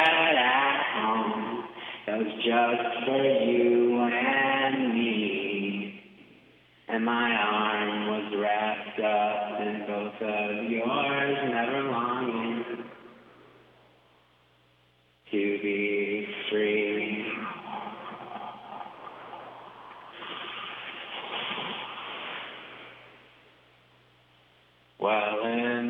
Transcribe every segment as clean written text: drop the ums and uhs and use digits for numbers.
bed at home. It was just for you and me. And my arm was wrapped up in both of yours, never longing to be free. Well,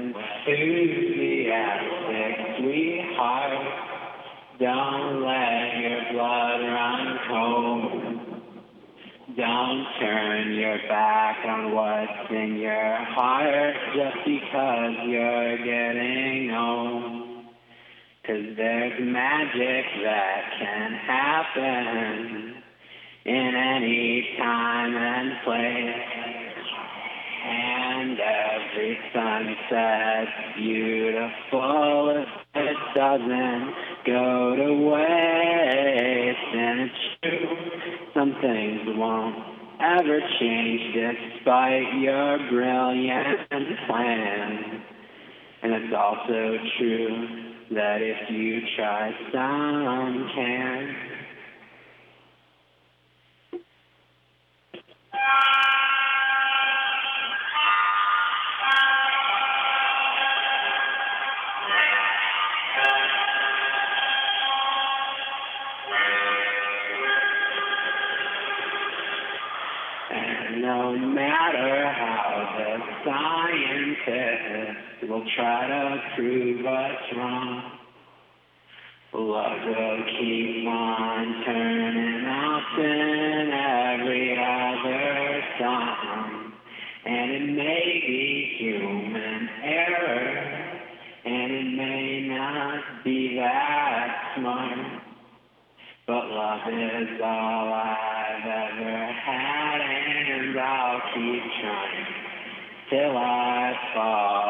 enthusiastic sweetheart, don't let your blood run cold. Don't turn your back on what's in your heart just because you're getting old. 'Cause there's magic that can happen in any time and place. And every sunset's beautiful if it doesn't go to waste. And it's true, some things won't ever change despite your brilliant plan. And it's also true that if you try, some can. And no matter how the scientists will try to prove us wrong, love will keep on turning up in every other song. And it may be human error, and it may not be that smart, but love is all I've ever had, and I'll keep trying till I fall